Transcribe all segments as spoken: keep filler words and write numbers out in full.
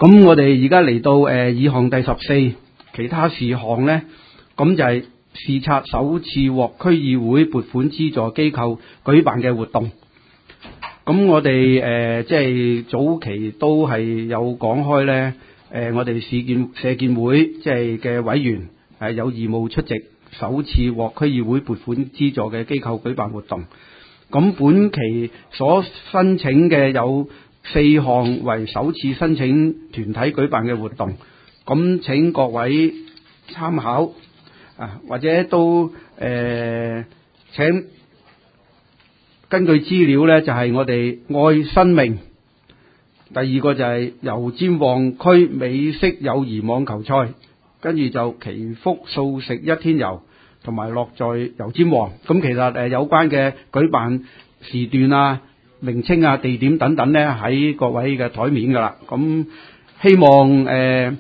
咁我哋而家嚟到誒議項第十四，其他事項咧，咁就係視察首次獲區議會撥款資助機構舉辦嘅活動。咁我哋誒即係早期都係有講開咧，誒、呃、我哋市建社建會即係嘅委員係有義務出席首次獲區議會撥款資助嘅機構舉辦活動。咁本期所申請嘅有四項為首次申請團體舉辦嘅活動，咁請各位參考啊，或者都誒、呃、請根據資料呢，就係、是、我哋愛生命，第二個就係油尖旺區美式友誼網球賽，跟住就祈福素食一天遊，同埋樂在油尖旺。咁其實誒、呃、有關嘅舉辦時段啊、名稱啊、地點等等咧，喺各位嘅台面噶啦。咁希望誒、呃、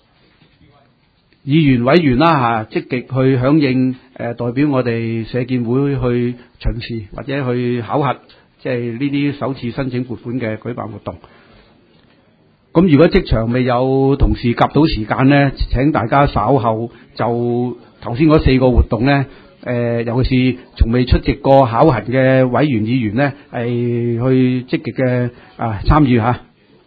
議員委員啦嚇，積極去響應誒、呃、代表我哋社建會去巡視或者去考核，即係呢啲首次申請撥款嘅舉辦活動。咁如果職場未有同事夾到時間咧，請大家稍後就頭先嗰四個活動咧。誒、呃，尤其是從未出席過考核嘅委員議員呢，係去積極嘅啊參與嚇。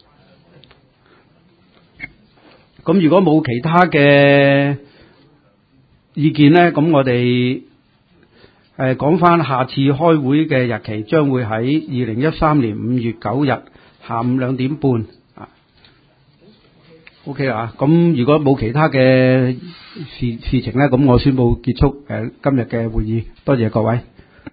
咁如果冇其他嘅意見呢，咁我哋誒講翻下次開會嘅日期，將會喺二零一三年五月九日下午兩點半啊。OK 啊，咁如果冇其他嘅事事情呢，咁我宣布結束誒今日嘅會議，多謝各位。